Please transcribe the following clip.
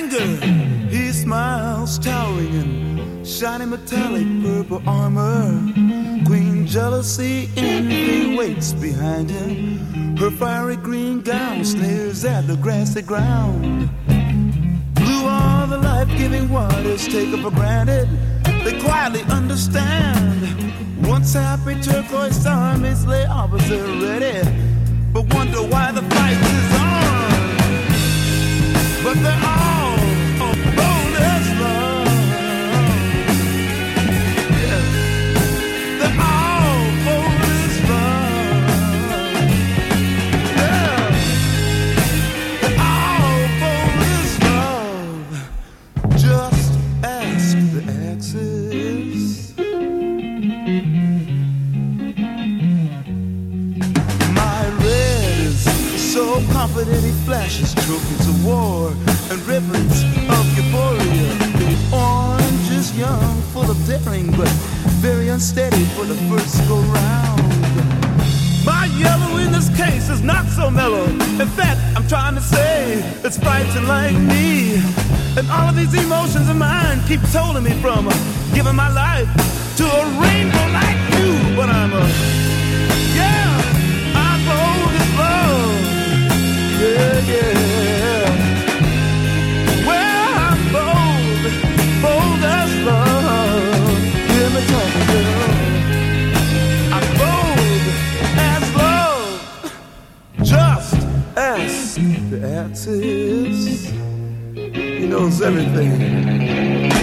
He smiles, towering in shiny metallic purple armor. Queen jealousy, envy waits behind him. Her fiery green gown sneers at the grassy ground. Blue are the life-giving waters taken for granted. They quietly understand. Once happy turquoise armies lay opposite ready, but wonder why the fight is on. But they're all bold as love. Yeah. They're all bold as love. Yeah. They're all bold as love. Just ask the Axis. My red is so confident he flashes trophies of war and ribbons of euphoria. The orange is young, full of daring, but very unsteady for the first go round. My yellow in this case is not so mellow. In fact, I'm trying to say it's fighting like me. And all of these emotions of mine keep holding me from giving my life to a rainbow like you. But I'm bold as love. Yeah, yeah. Well, I'm bold, bold as love. Hear me talking, girl. I'm bold as love. Just ask the Axis. He knows everything.